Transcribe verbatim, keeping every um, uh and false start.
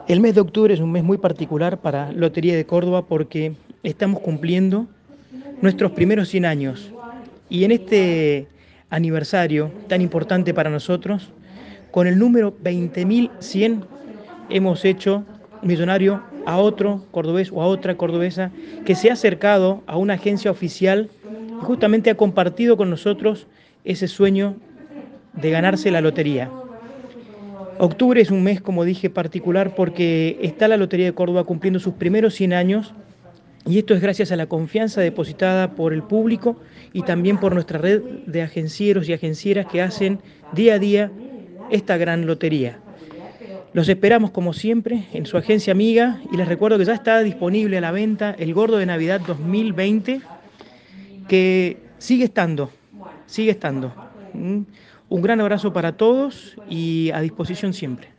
El mes de octubre es un mes muy particular para Lotería de Córdoba porque estamos cumpliendo nuestros primeros cien años. Y en este aniversario tan importante para nosotros, con el número veinte mil cien hemos hecho millonario a otro cordobés o a otra cordobesa que se ha acercado a una agencia oficial y justamente ha compartido con nosotros ese sueño de ganarse la lotería. Octubre es un mes, como dije, particular porque está la Lotería de Córdoba cumpliendo sus primeros cien años y esto es gracias a la confianza depositada por el público y también por nuestra red de agencieros y agencieras que hacen día a día esta gran lotería. Los esperamos como siempre en su agencia amiga y les recuerdo que ya está disponible a la venta el Gordo de Navidad dos mil veinte, que sigue estando, sigue estando. ¿Mm? Un gran abrazo para todos y a disposición siempre.